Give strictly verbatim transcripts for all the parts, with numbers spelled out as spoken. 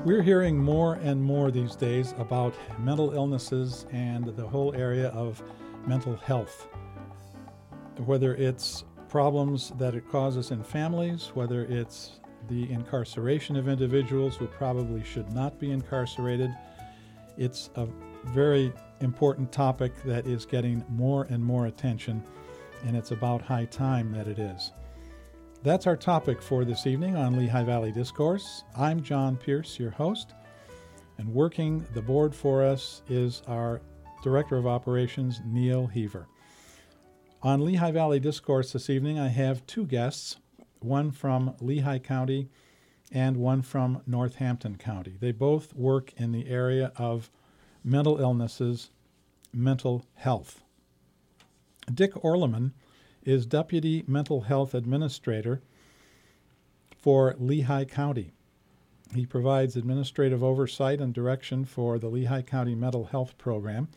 We're hearing more and more these days about mental illnesses and the whole area of mental health. Whether it's problems that it causes in families, whether it's the incarceration of individuals who probably should not be incarcerated, it's a very important topic that is getting more and more attention, and it's about high time that it is. That's our topic for this evening on Lehigh Valley Discourse. I'm John Pierce, your host, and working the board for us is our Director of Operations, Neil Heaver. On Lehigh Valley Discourse this evening, I have two guests, one from Lehigh County and one from Northampton County. They both work in the area of mental illnesses, mental health. Dick Orleman is Deputy Mental Health Administrator for Lehigh County. He provides administrative oversight and direction for the Lehigh County Mental Health Program,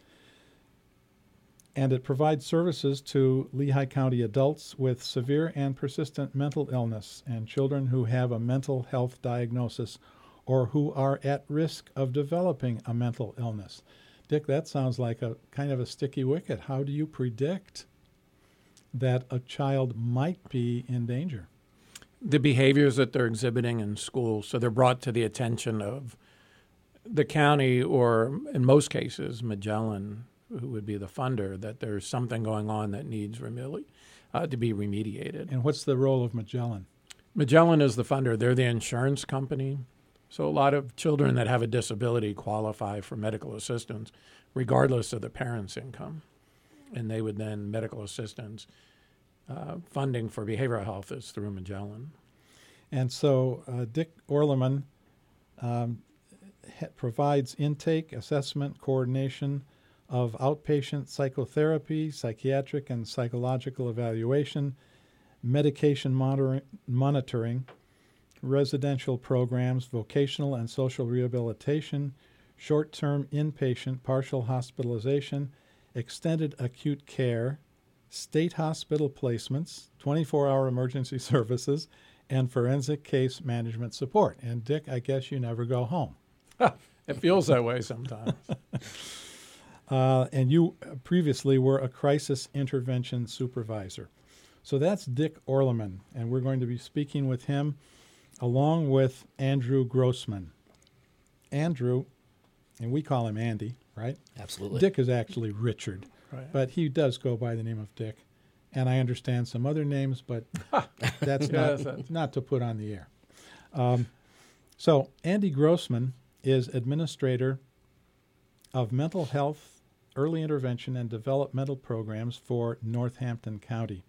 and it provides services to Lehigh County adults with severe and persistent mental illness and children who have a mental health diagnosis or who are at risk of developing a mental illness. Dick, that sounds like a kind of a sticky wicket. How do you predict that a child might be in danger? The behaviors that they're exhibiting in school, so they're brought to the attention of the county, or in most cases, Magellan, who would be the funder, that there's something going on that needs remedi- uh, to be remediated. And what's the role of Magellan? Magellan is the funder. They're the insurance company. So a lot of children that have a disability qualify for medical assistance, regardless of the parents' income. And they would then, medical assistance, uh, funding for behavioral health is through Magellan. And so uh, Dick Orleman um, ha- provides intake, assessment, coordination of outpatient psychotherapy, psychiatric and psychological evaluation, medication monitor- monitoring, residential programs, vocational and social rehabilitation, short-term inpatient partial hospitalization, extended acute care, state hospital placements, twenty-four hour emergency services, and forensic case management support. And Dick, I guess you never go home. It feels that way sometimes. uh, and you previously were a crisis intervention supervisor. So that's Dick Orleman, and we're going to be speaking with him along with Andrew Grossman. Andrew, and we call him Andy, right? Absolutely. Dick is actually Richard, Right. but he does go by the name of Dick. And I understand some other names, but that's Yes, not, that's- not to put on the air. Um, so Andy Grossman is administrator of mental health, early intervention, and developmental programs for Northampton County.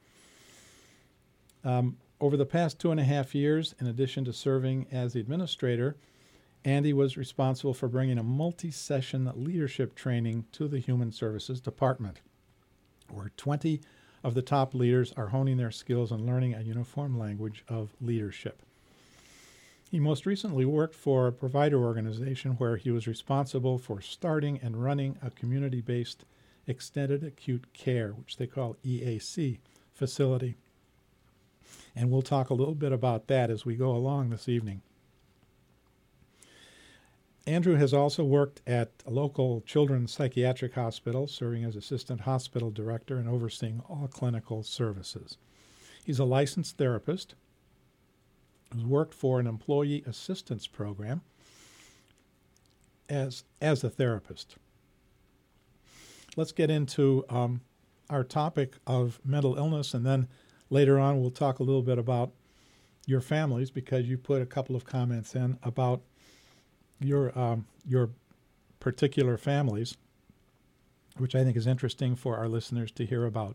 Um, over the past two and a half years, in addition to serving as the administrator, Andy was responsible for bringing a multi-session leadership training to the Human Services Department, where twenty of the top leaders are honing their skills and learning a uniform language of leadership. He most recently worked for a provider organization where he was responsible for starting and running a community-based extended acute care, which they call E A C, facility. And we'll talk a little bit about that as we go along this evening. Andrew has also worked at a local children's psychiatric hospital, serving as assistant hospital director and overseeing all clinical services. He's a licensed therapist who's worked for an employee assistance program as, as a therapist. Let's get into um, our topic of mental illness, and then later on we'll talk a little bit about your families, because you put a couple of comments in about your um, your particular families, which I think is interesting for our listeners to hear about.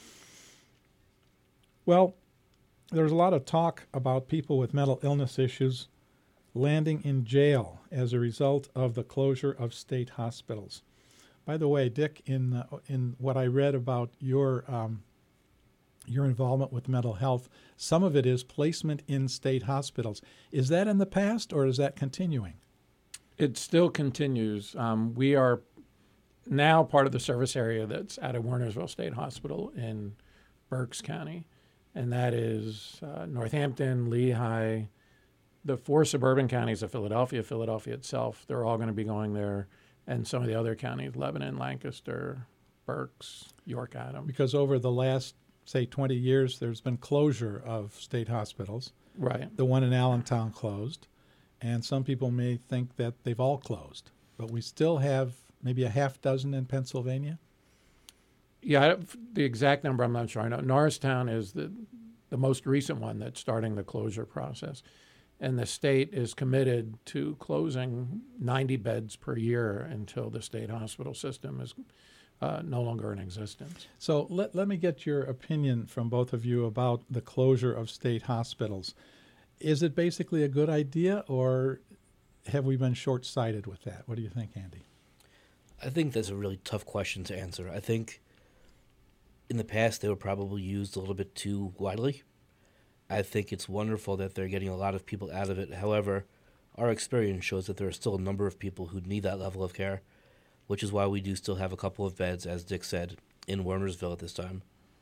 Well, there's a lot of talk about people with mental illness issues landing in jail as a result of the closure of state hospitals. By the way, Dick, in uh, in what I read about your um, your involvement with mental health, some of it is placement in state hospitals. Is that in the past, or is that continuing? It still continues. Um, we are now part of the service area that's out of Wernersville State Hospital in Berks County, and that is uh, Northampton, Lehigh, the four suburban counties of Philadelphia, Philadelphia itself, they're all going to be going there, and some of the other counties, Lebanon, Lancaster, Berks, York, Adams. Because over the last, say, twenty years, there's been closure of state hospitals. Right. The one in Allentown closed, and some people may think that they've all closed. But we still have maybe a half dozen in Pennsylvania? Yeah, the exact number I'm not sure. I know Norristown is the, the most recent one that's starting the closure process. And the state is committed to closing ninety beds per year until the state hospital system is uh, no longer in existence. So let, let me get your opinion from both of you about the closure of state hospitals. Is it basically a good idea, or have we been short-sighted with that? What do you think, Andy? I think that's a really tough question to answer. I think in the past they were probably used a little bit too widely. I think it's wonderful that they're getting a lot of people out of it. However, our experience shows that there are still a number of people who need that level of care, which is why we do still have a couple of beds, as Dick said, in Wernersville at this time.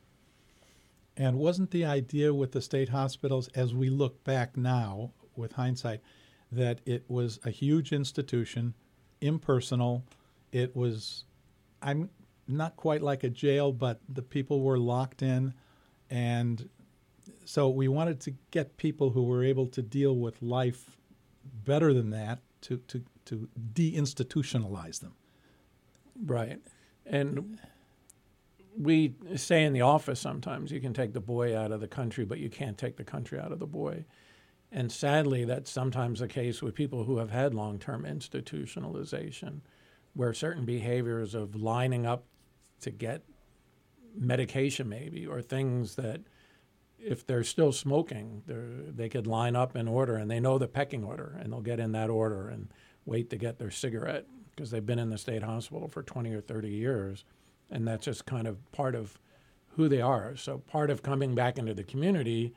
And wasn't the idea with the state hospitals, as we look back now with hindsight, that it was a huge institution, impersonal? It was, I'm not quite like a jail, but the people were locked in, and so we wanted to get people who were able to deal with life better than that to, to, to deinstitutionalize them. Right. And we say in the office sometimes you can take the boy out of the country, but you can't take the country out of the boy. And sadly, that's sometimes the case with people who have had long-term institutionalization, where certain behaviors of lining up to get medication maybe, or things that if they're still smoking, they could line up in order, and they know the pecking order, and they'll get in that order and wait to get their cigarette because they've been in the state hospital for twenty or thirty years, and that's just kind of part of who they are. So part of coming back into the community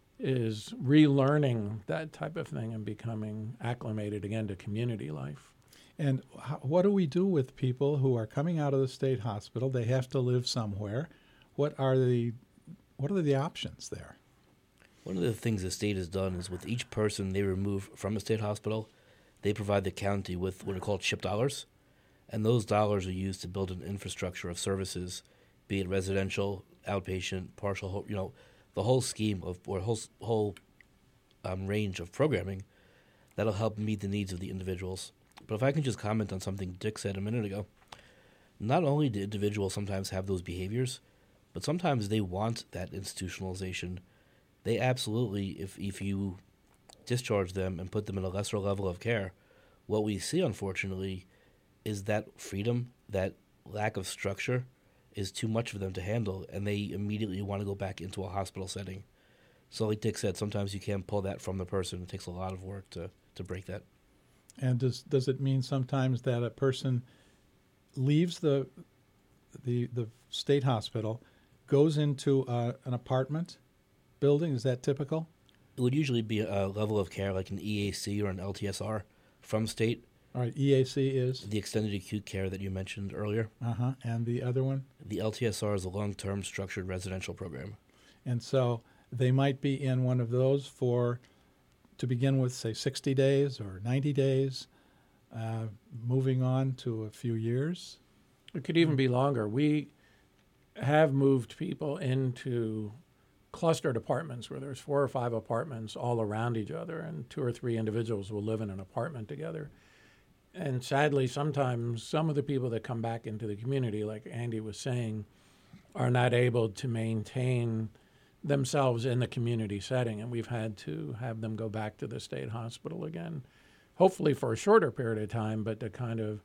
is relearning that type of thing and becoming acclimated again to community life. And how, what do we do with people who are coming out of the state hospital? They have to live somewhere. What are the what are the options there? One of the things the state has done is with each person they remove from a state hospital, they provide the county with what are called CHIP dollars. And those dollars are used to build an infrastructure of services, be it residential, outpatient, partial, you know, the whole scheme of, or whole, whole um, range of programming that'll help meet the needs of the individuals. But if I can just comment on something Dick said a minute ago, not only do individuals sometimes have those behaviors, but sometimes they want that institutionalization. They absolutely, if if you discharge them and put them in a lesser level of care, what we see, unfortunately, is that freedom, that lack of structure, is too much for them to handle, and they immediately want to go back into a hospital setting. So like Dick said, sometimes you can't pull that from the person. It takes a lot of work to, to break that. And does does it mean sometimes that a person leaves the the the state hospital, goes into uh, an apartment building? Is that typical? It would usually be a level of care like an E A C or an L T S R from state. All right, E A C is? The extended acute care that you mentioned earlier. Uh-huh, and the other one? The L T S R is a long-term structured residential program. And so they might be in one of those for, to begin with, say, sixty days or ninety days, uh, moving on to a few years. It could even be longer. We have moved people into clustered apartments where there's four or five apartments all around each other, and two or three individuals will live in an apartment together. And sadly, sometimes some of the people that come back into the community, like Andy was saying, are not able to maintain themselves in the community setting, and we've had to have them go back to the state hospital again, hopefully for a shorter period of time, but to kind of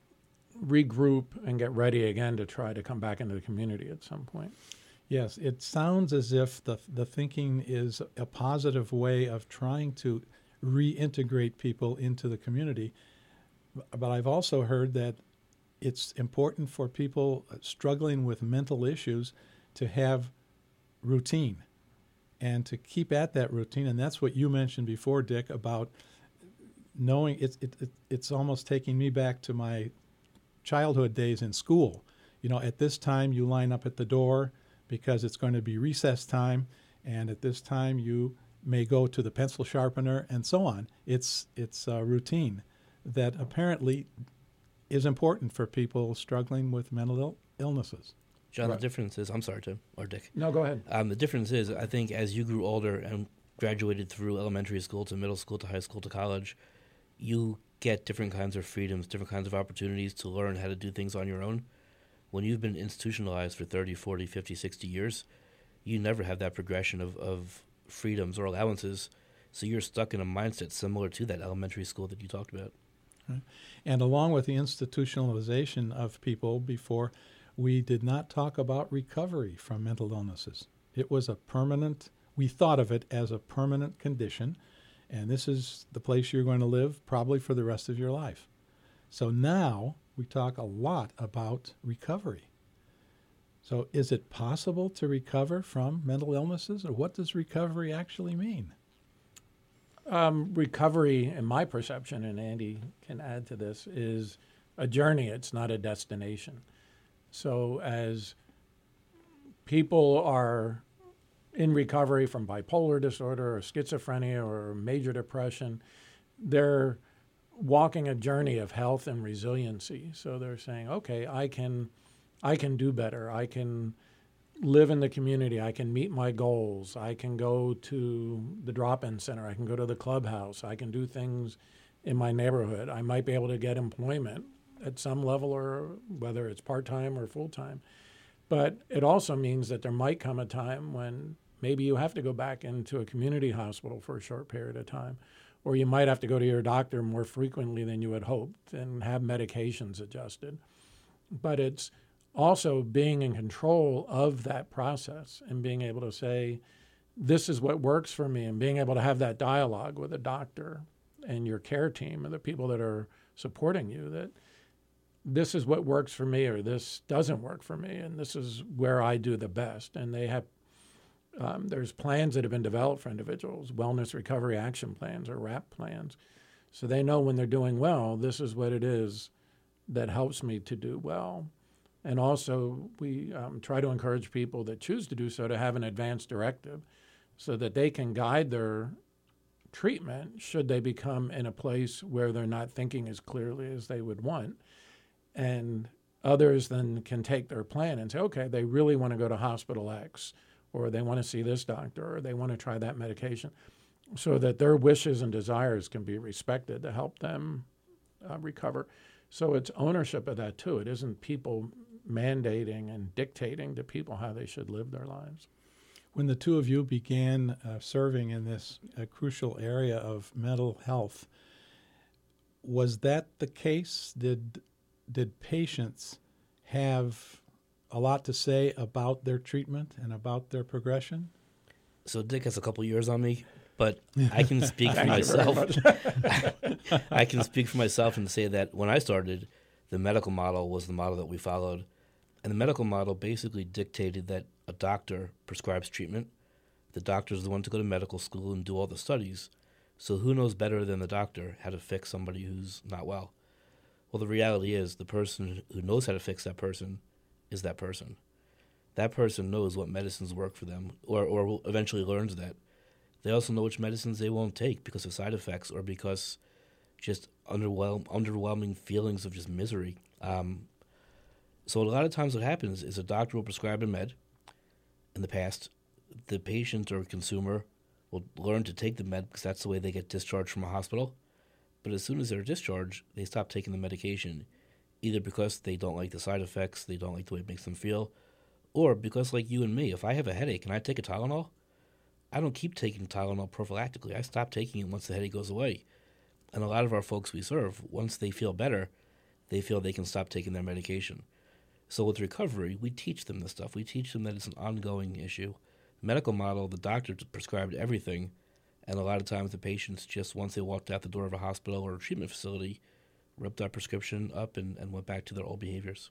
regroup and get ready again to try to come back into the community at some point. Yes, it sounds as if the the thinking is a positive way of trying to reintegrate people into the community. But I've also heard that it's important for people struggling with mental issues to have routine and to keep at that routine. And that's what you mentioned before, Dick, about knowing it's it, it, it's almost taking me back to my childhood days in school. You know, at this time you line up at the door because it's going to be recess time, and at this time you may go to the pencil sharpener, and so on. It's it's a routine that apparently is important for people struggling with mental Ill- illnesses. John, Right. the difference is, I'm sorry, Tim, or Dick. No, go ahead. Um, the difference is, I think as you grew older and graduated through elementary school to middle school to high school to college, you get different kinds of freedoms, different kinds of opportunities to learn how to do things on your own. When you've been institutionalized for thirty, forty, fifty, sixty years, you never have that progression of, of freedoms or allowances, so you're stuck in a mindset similar to that elementary school that you talked about. Right. And along with the institutionalization of people before, we did not talk about recovery from mental illnesses. It was a permanent, we thought of it as a permanent condition, and this is the place you're going to live probably for the rest of your life. So now we talk a lot about recovery. So is it possible to recover from mental illnesses, or what does recovery actually mean? Um, recovery, in my perception, and Andy can add to this, is a journey. It's not a destination. So as people are in recovery from bipolar disorder or schizophrenia or major depression, they're walking a journey of health and resiliency. So they're saying, okay, I can, I can do better. I can live in the community. I can meet my goals. I can go to the drop-in center. I can go to the clubhouse. I can do things in my neighborhood. I might be able to get employment at some level, or whether it's part-time or full-time. But it also means that there might come a time when maybe you have to go back into a community hospital for a short period of time, or you might have to go to your doctor more frequently than you had hoped and have medications adjusted. But it's also being in control of that process and being able to say, this is what works for me, and being able to have that dialogue with a doctor and your care team and the people that are supporting you, that this is what works for me, or this doesn't work for me, and this is where I do the best. And they have, um, there's plans that have been developed for individuals, wellness recovery action plans or RAP plans. So they know when they're doing well, this is what it is that helps me to do well. And also, we um, try to encourage people that choose to do so to have an advance directive so that they can guide their treatment should they become in a place where they're not thinking as clearly as they would want. And others then can take their plan and say, okay, they really want to go to hospital X, or they want to see this doctor, or they want to try that medication, so that their wishes and desires can be respected to help them uh, recover. So it's ownership of that, too. It isn't people mandating and dictating to people how they should live their lives. When the two of you began uh, serving in this uh, crucial area of mental health, was that the case? Did did patients have a lot to say about their treatment and about their progression? So Dick has a couple years on me, but I can speak for myself. I can speak for myself and say that when I started, the medical model was the model that we followed. And the medical model basically dictated that a doctor prescribes treatment. The doctor is the one to go to medical school and do all the studies. So who knows better than the doctor how to fix somebody who's not well? Well, the reality is the person who knows how to fix that person is that person. That person knows what medicines work for them, or, or eventually learns that. They also know which medicines they won't take because of side effects or because just underwhelm, underwhelming feelings of just misery. Um, so a lot of times what happens is a doctor will prescribe a med. In the past, the patient or consumer will learn to take the med because that's the way they get discharged from a hospital. But as soon as they're discharged, they stop taking the medication, either because they don't like the side effects, they don't like the way it makes them feel, or because, like you and me, if I have a headache and I take a Tylenol, I don't keep taking Tylenol prophylactically. I stop taking it once the headache goes away. And a lot of our folks we serve, once they feel better, they feel they can stop taking their medication. So with recovery, we teach them this stuff. We teach them that it's an ongoing issue. Medical model, the doctor prescribed everything, and a lot of times the patients just, once they walked out the door of a hospital or a treatment facility, ripped that prescription up and, and went back to their old behaviors.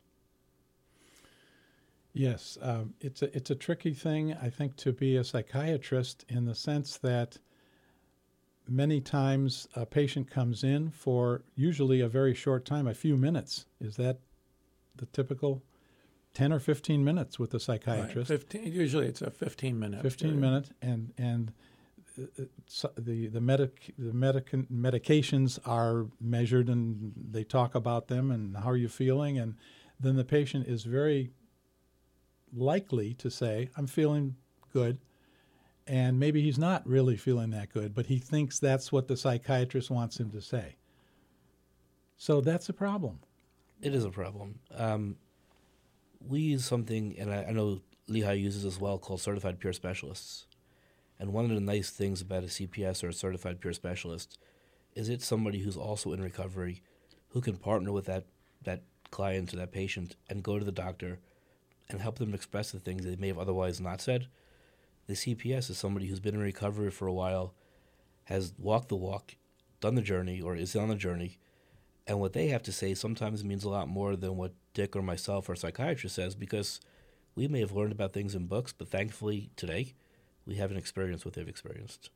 Yes, um, it's a it's a tricky thing, I think, to be a psychiatrist in the sense that many times a patient comes in for usually a very short time, a few minutes. Is that the typical ten or fifteen minutes with the psychiatrist? Right. fifteen, usually it's a fifteen minute. fifteen minute, and and uh, the the, medic, the medic, medications are measured and they talk about them and how are you feeling, and then the patient is very likely to say, I'm feeling good, and maybe he's not really feeling that good, but he thinks that's what the psychiatrist wants him to say. So that's a problem. It is a problem. Um, we use something, and I, I know Lehigh uses as well, called certified peer specialists. And one of the nice things about a C P S or a certified peer specialist is it's somebody who's also in recovery, who can partner with that, that client or that patient and go to the doctor and help them express the things they may have otherwise not said. The C P S is somebody who's been in recovery for a while, has walked the walk, done the journey, or is on the journey, and what they have to say sometimes means a lot more than what Dick or myself or a psychiatrist says, because we may have learned about things in books, but thankfully today we haven't experienced what they've experienced.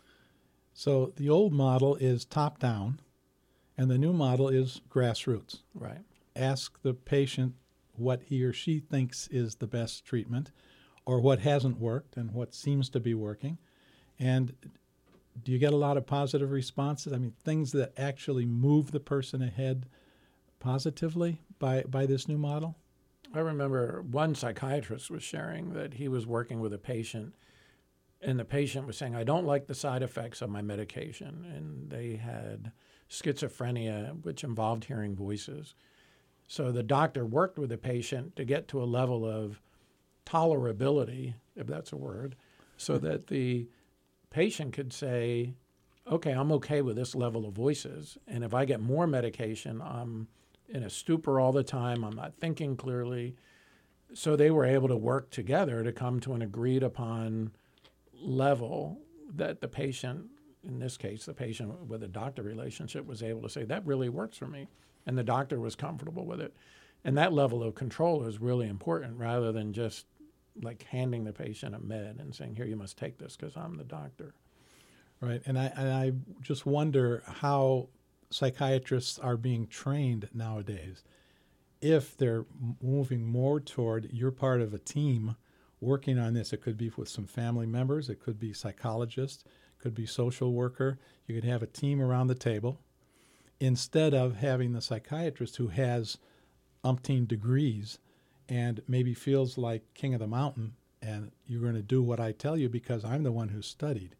So the old model is top-down, and the new model is grassroots. Right. Ask the patient what he or she thinks is the best treatment, or what hasn't worked and what seems to be working. And do you get a lot of positive responses? I mean, things that actually move the person ahead positively by, by this new model? I remember one psychiatrist was sharing that he was working with a patient, and the patient was saying, I don't like the side effects of my medication. And they had schizophrenia, which involved hearing voices. So the doctor worked with the patient to get to a level of tolerability, if that's a word, so that the patient could say, okay, I'm okay with this level of voices. And if I get more medication, I'm in a stupor all the time. I'm not thinking clearly. So they were able to work together to come to an agreed upon level that the patient, in this case, the patient with a doctor relationship, was able to say, that really works for me. And the doctor was comfortable with it. And that level of control is really important, rather than just like handing the patient a med and saying, here, you must take this because I'm the doctor. Right. And I, and I just wonder how psychiatrists are being trained nowadays. If they're moving more toward you're part of a team working on this, it could be with some family members, it could be psychologists, it could be social worker. You could have a team around the table instead of having the psychiatrist who has umpteen degrees and maybe feels like king of the mountain, and you're going to do what I tell you because I'm the one who studied.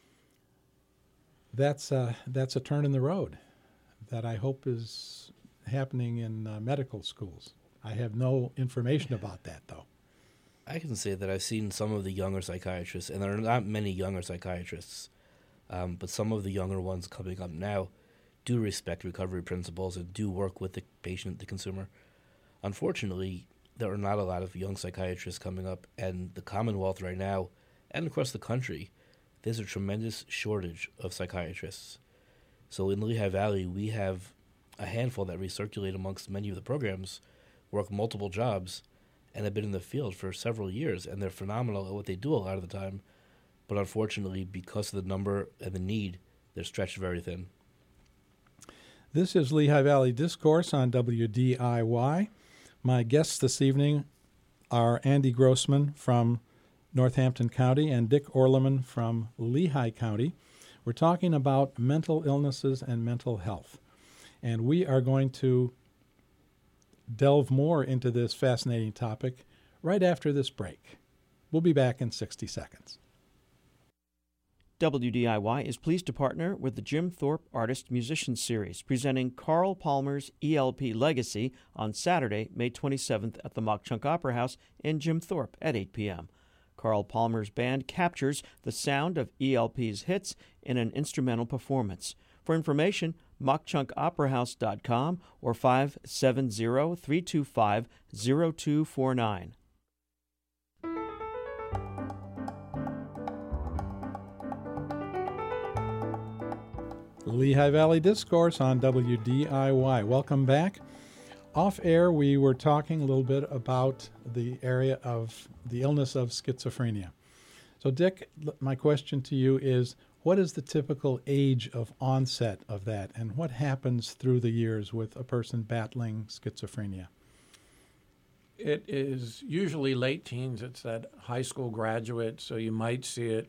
That's, uh, that's a turn in the road that I hope is happening in uh, medical schools. I have no information about that, though. I can say that I've seen some of the younger psychiatrists, and there are not many younger psychiatrists, um, but some of the younger ones coming up now do respect recovery principles and do work with the patient, the consumer. Unfortunately, there are not a lot of young psychiatrists coming up, and the Commonwealth right now, and across the country, there's a tremendous shortage of psychiatrists. So in Lehigh Valley, we have a handful that recirculate amongst many of the programs, work multiple jobs, and have been in the field for several years, and they're phenomenal at what they do a lot of the time. But unfortunately, because of the number and the need, they're stretched very thin. This is Lehigh Valley Discourse on W D I Y. My guests this evening are Andy Grossman from Northampton County and Dick Orleman from Lehigh County. We're talking about mental illnesses and mental health. And we are going to delve more into this fascinating topic right after this break. We'll be back in sixty seconds. W D I Y is pleased to partner with the Jim Thorpe Artist Musician Series, presenting Carl Palmer's E L P Legacy on Saturday, May twenty-seventh at the Mock Chunk Opera House in Jim Thorpe at eight p.m. Carl Palmer's band captures the sound of E L P's hits in an instrumental performance. For information, mock chunk opera house dot com or five seven zero, three two five, zero two four nine. Lehigh Valley Discourse on W D I Y. Welcome back. Off air, we were talking a little bit about the area of the illness of schizophrenia. So, Dick, my question to you is, what is the typical age of onset of that, and what happens through the years with a person battling schizophrenia? It is usually late teens. It's that high school graduate, so you might see it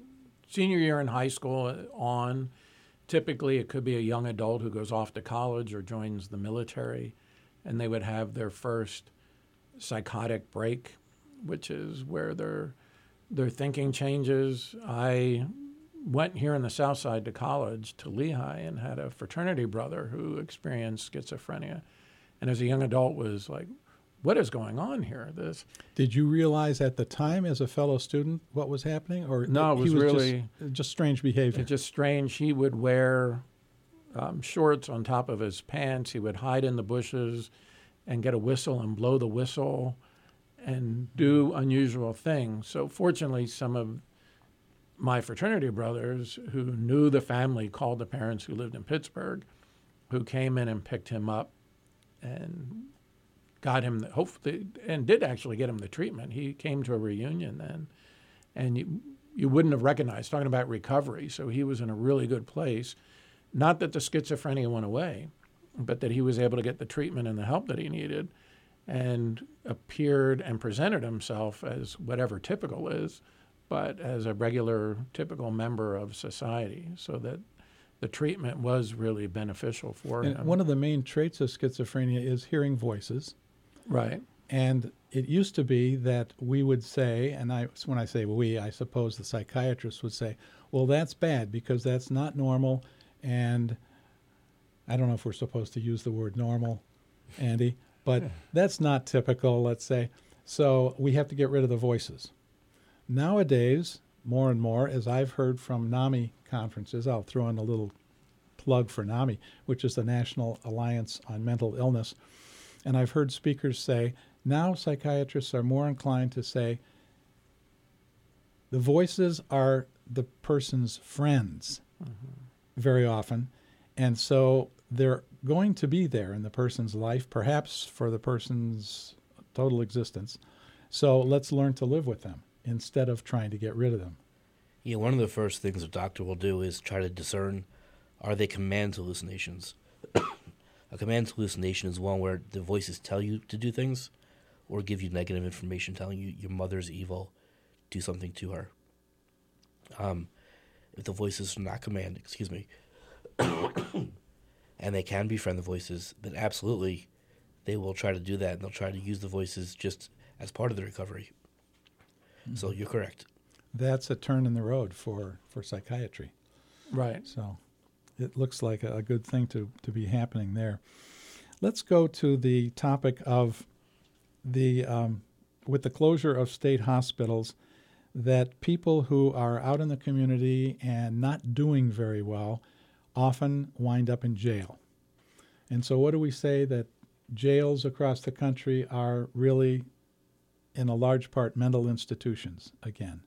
senior year in high school on. Typically, it could be a young adult who goes off to college or joins the military, and they would have their first psychotic break, which is where their their thinking changes. I went here in the South Side to college, to Lehigh, and had a fraternity brother who experienced schizophrenia. And as a young adult was like, what is going on here? This Did you realize at the time as a fellow student what was happening? Or No, it was, he was really just, just strange behavior? It's just strange. He would wear um, shorts on top of his pants. He would hide in the bushes and get a whistle and blow the whistle and do unusual things. So fortunately, some of my fraternity brothers who knew the family called the parents who lived in Pittsburgh, who came in and picked him up and got him, the, hopefully, and did actually get him the treatment. He came to a reunion then, and you, you wouldn't have recognized, talking about recovery. So he was in a really good place. Not that the schizophrenia went away, but that he was able to get the treatment and the help that he needed, and appeared and presented himself as whatever typical is, but as a regular, typical member of society, so that the treatment was really beneficial for and him. One of the main traits of schizophrenia is hearing voices. Right. And it used to be that we would say, and I, when I say we, I suppose the psychiatrists would say, well, that's bad because that's not normal, and I don't know if we're supposed to use the word normal, Andy, but that's not typical, let's say. So we have to get rid of the voices. Nowadays, more and more, as I've heard from NAMI conferences, I'll throw in a little plug for NAMI, which is the National Alliance on Mental Illness, and I've heard speakers say, now psychiatrists are more inclined to say, the voices are the person's friends mm-hmm. very often, and so they're going to be there in the person's life, perhaps for the person's total existence. So let's learn to live with them instead of trying to get rid of them. Yeah, one of the first things a doctor will do is try to discern, are they command hallucinations? A command hallucination is one where the voices tell you to do things or give you negative information telling you your mother's evil, do something to her. Um, if the voices are not command, excuse me, and they can befriend the voices, then absolutely they will try to do that, and they'll try to use the voices just as part of the recovery. Mm-hmm. So you're correct. That's a turn in the road for, for psychiatry. Right. So it looks like a, a good thing to, to be happening there. Let's go to the topic of the um, with the closure of state hospitals, that people who are out in the community and not doing very well often wind up in jail. And so what do we say? That jails across the country are really, in a large part, mental institutions again.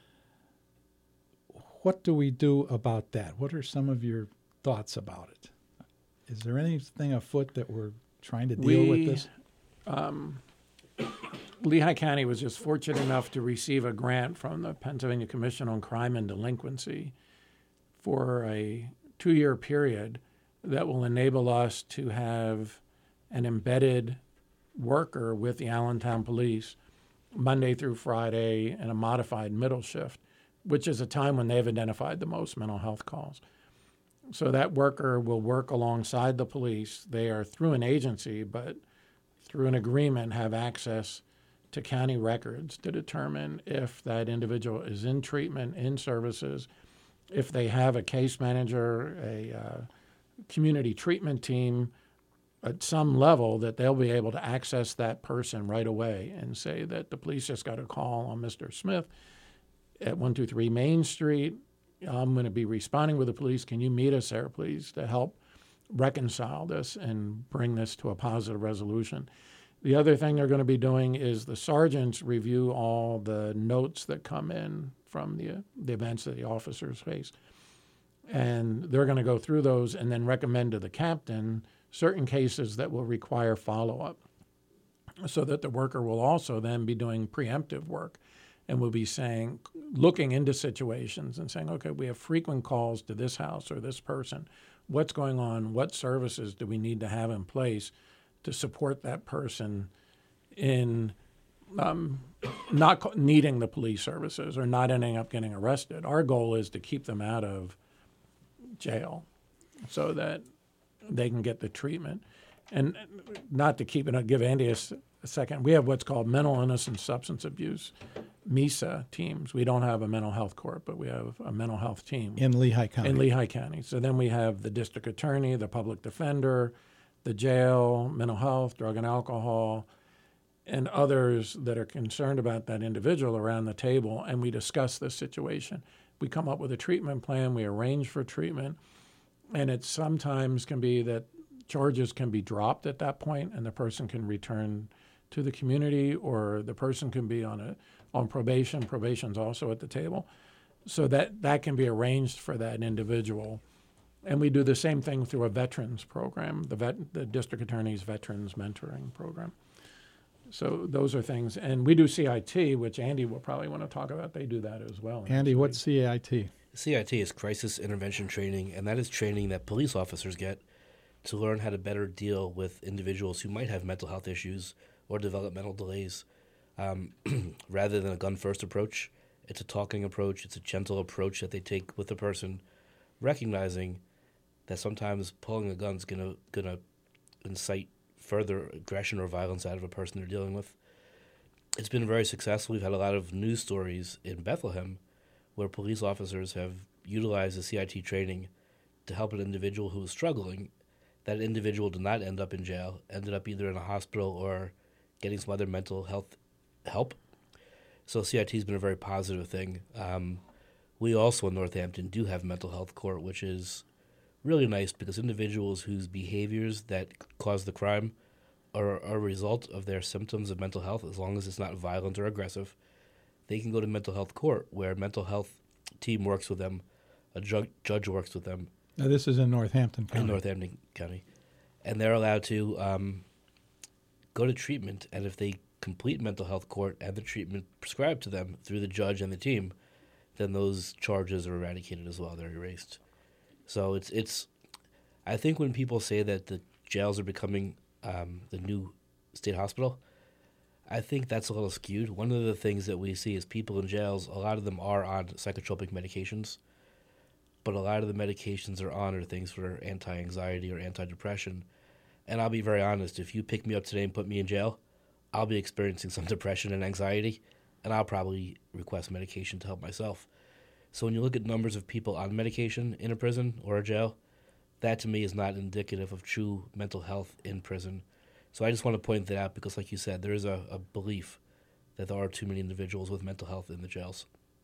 What do we do about that? What are some of your thoughts about it? Is there anything afoot that we're trying to deal we, with this? Um, Lehigh County was just fortunate enough to receive a grant from the Pennsylvania Commission on Crime and Delinquency for a two-year period that will enable us to have an embedded worker with the Allentown Police Monday through Friday in a modified middle shift, which is a time when they've identified the most mental health calls. So that worker will work alongside the police. They are through an agency, but through an agreement have access to county records to determine if that individual is in treatment, in services, if they have a case manager, a uh, community treatment team at some level, that they'll be able to access that person right away and say that the police just got a call on Mister Smith at one two three Main Street. I'm going to be responding with the police. Can you meet us there, please, to help reconcile this and bring this to a positive resolution? The other thing they're going to be doing is the sergeants review all the notes that come in from the, the events that the officers face. And they're going to go through those and then recommend to the captain certain cases that will require follow-up, so that the worker will also then be doing preemptive work and will be saying, looking into situations and saying, okay, we have frequent calls to this house or this person. What's going on? What services do we need to have in place to support that person in um, not co- needing the police services or not ending up getting arrested. Our goal is to keep them out of jail so that they can get the treatment. And not to keep it, I'll give Andy a, s- a second. We have what's called mental illness and substance abuse, MESA teams. We don't have a mental health court, but we have a mental health team. In Lehigh County. In Lehigh County. So then we have the district attorney, the public defender, the jail, mental health, drug and alcohol, and others that are concerned about that individual around the table, and we discuss the situation. We come up with a treatment plan. We arrange for treatment, and it sometimes can be that charges can be dropped at that point, and the person can return to the community, or the person can be on a on probation. Probation's also at the table, so that that can be arranged for that individual. And we do the same thing through a veterans program, the vet, the district attorney's veterans mentoring program. So those are things, and we do C I T, which Andy will probably want to talk about. They do that as well. Andy, what's C I T? C I T is Crisis Intervention Training, and that is training that police officers get to learn how to better deal with individuals who might have mental health issues or developmental delays. Um, rather than a gun-first approach, it's a talking approach. It's a gentle approach that they take with the person, recognizing that sometimes pulling a gun is gonna gonna incite further aggression or violence out of a person they're dealing with. It's been very successful. We've had a lot of news stories in Bethlehem where police officers have utilized the C I T training to help an individual who was struggling. That individual did not end up in jail, ended up either in a hospital or getting some other mental health help. So C I T has been a very positive thing. Um, we also in Northampton do have mental health court, which is really nice because individuals whose behaviors that cause the crime are, are a result of their symptoms of mental health, as long as it's not violent or aggressive, they can go to mental health court where a mental health team works with them, a ju- judge works with them. Now, this is in Northampton County. In Northampton County. And they're allowed to um, go to treatment, and if they complete mental health court and the treatment prescribed to them through the judge and the team, then those charges are eradicated as well. They're erased. So it's it's. I think when people say that the jails are becoming um, the new state hospital, I think that's a little skewed. One of the things that we see is people in jails, a lot of them are on psychotropic medications, but a lot of the medications they're on are things for anti-anxiety or anti-depression. And I'll be very honest, if you pick me up today and put me in jail, I'll be experiencing some depression and anxiety, and I'll probably request medication to help myself. So when you look at numbers of people on medication in a prison or a jail, that to me is not indicative of true mental health in prison. So I just want to point that out because, like you said, there is a, a belief that there are too many individuals with mental health in the jails.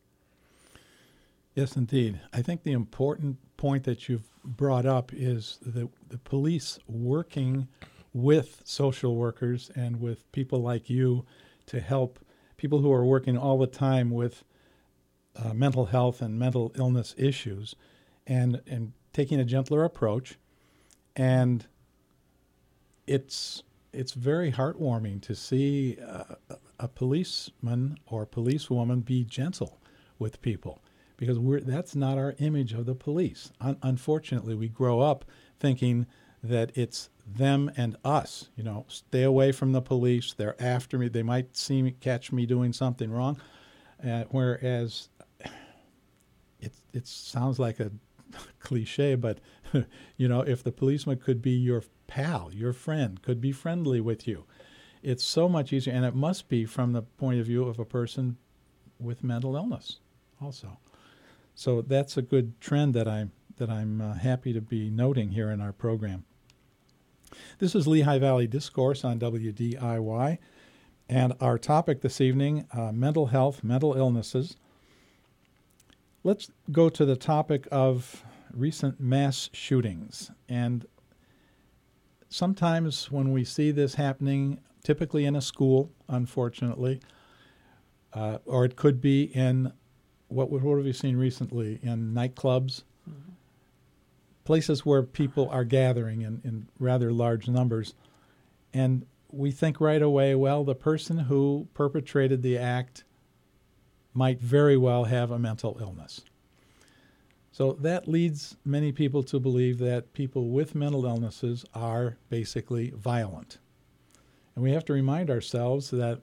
Yes, indeed. I think the important point that you've brought up is the, the police working with social workers and with people like you to help people who are working all the time with uh, mental health and mental illness issues and, and taking a gentler approach. And it's it's very heartwarming to see uh, a policeman or policewoman be gentle with people, because we're, that's not our image of the police. Un- unfortunately, we grow up thinking that it's them and us. You know, stay away from the police. They're after me. They might see me, catch me doing something wrong. Uh, whereas it it sounds like a cliche, but you know, if the policeman could be your pal, your friend, could be friendly with you, it's so much easier. And it must be from the point of view of a person with mental illness also. So that's a good trend that I'm that I'm uh, happy to be noting here in our program. This is Lehigh Valley Discourse on W D I Y, and our topic this evening, uh, mental health, mental illnesses. Let's go to the topic of recent mass shootings. And sometimes when we see this happening, typically in a school, unfortunately, uh, or it could be in What, what have you seen recently? In nightclubs, mm-hmm. places where people are gathering in, in rather large numbers. And we think right away, well, the person who perpetrated the act might very well have a mental illness. So that leads many people to believe that people with mental illnesses are basically violent. And we have to remind ourselves that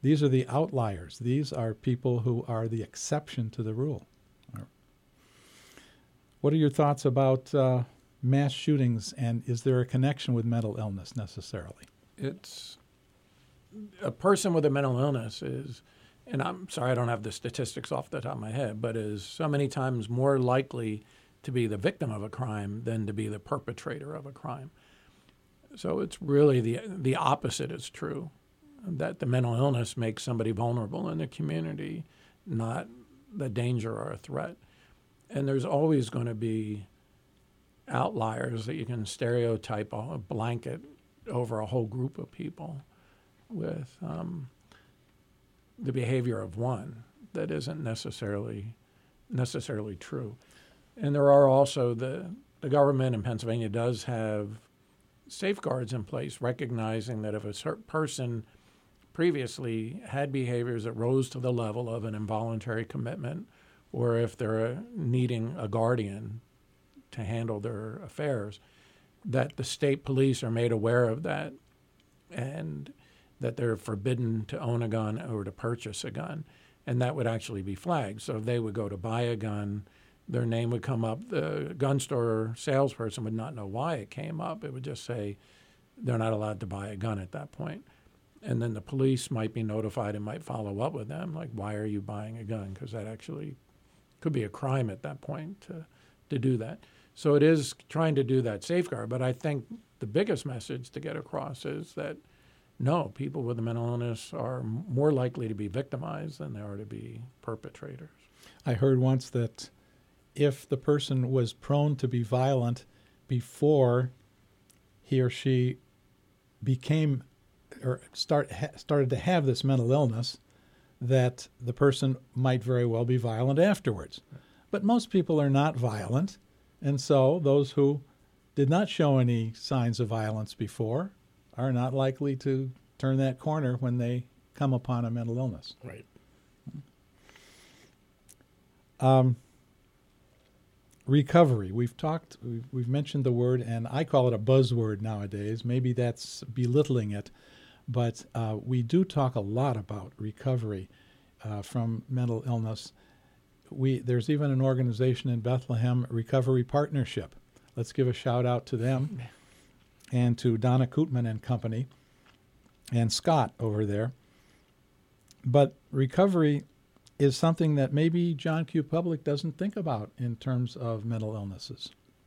These are the outliers. These are people who are the exception to the rule. What are your thoughts about uh, mass shootings, and is there a connection with mental illness necessarily? It's a person with a mental illness is, and I'm sorry I don't have the statistics off the top of my head, but is so many times more likely to be the victim of a crime than to be the perpetrator of a crime. So it's really the the opposite is true, that the mental illness makes somebody vulnerable in the community, not the danger or a threat. And there's always going to be outliers that you can stereotype a blanket over a whole group of people with um, the behavior of one that isn't necessarily necessarily true. And there are also the the government in Pennsylvania does have safeguards in place, recognizing that if a certain person previously had behaviors that rose to the level of an involuntary commitment, or if they're needing a guardian to handle their affairs, that the state police are made aware of that and that they're forbidden to own a gun or to purchase a gun. And that would actually be flagged. So if they would go to buy a gun, their name would come up. The gun store salesperson would not know why it came up. It would just say they're not allowed to buy a gun at that point. And then the police might be notified and might follow up with them, like, why are you buying a gun? Because that actually could be a crime at that point to, to do that. So it is trying to do that safeguard. But I think the biggest message to get across is that, no, people with a mental illness are more likely to be victimized than they are to be perpetrators. I heard once that if the person was prone to be violent before he or she became or start ha, started to have this mental illness, that the person might very well be violent afterwards. But most people are not violent, and so those who did not show any signs of violence before are not likely to turn that corner when they come upon a mental illness. Right. Um, recovery. We've talked, we've, we've mentioned the word, and I call it a buzzword nowadays. Maybe that's belittling it, but uh, we do talk a lot about recovery uh, from mental illness. We There's even an organization in Bethlehem, Recovery Partnership. Let's give a shout out to them and to Donna Kootman and company and Scott over there. But recovery is something that maybe John Q. Public doesn't think about in terms of mental illnesses.